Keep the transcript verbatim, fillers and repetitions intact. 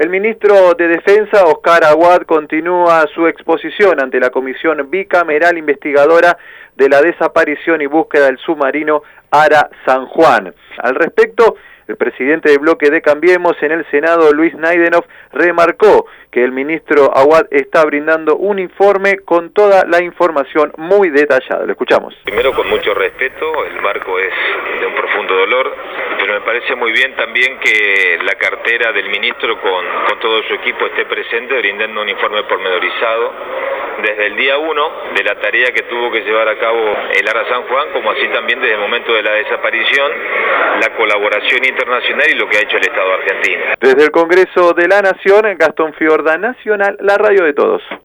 El ministro de Defensa, Oscar Aguad, continúa su exposición ante la Comisión Bicameral Investigadora de la Desaparición y Búsqueda del Submarino Ara San Juan. Al respecto, el presidente del bloque de Cambiemos en el Senado, Luis Naidenov, remarcó que el ministro Aguad está brindando un informe con toda la información muy detallada. Lo escuchamos. Primero, con mucho respeto, el marco es de un profundo dolor, pero me parece muy bien también que la cartera del ministro con, con todo su equipo esté presente brindando un informe pormenorizado desde el día uno de la tarea que tuvo que llevar a cabo el Ara San Juan, como así también desde el momento de la desaparición, la colaboración internacional y lo que ha hecho el Estado argentino. Desde el Congreso de la Nación, Gastón Fiorda, Nacional, la radio de todos.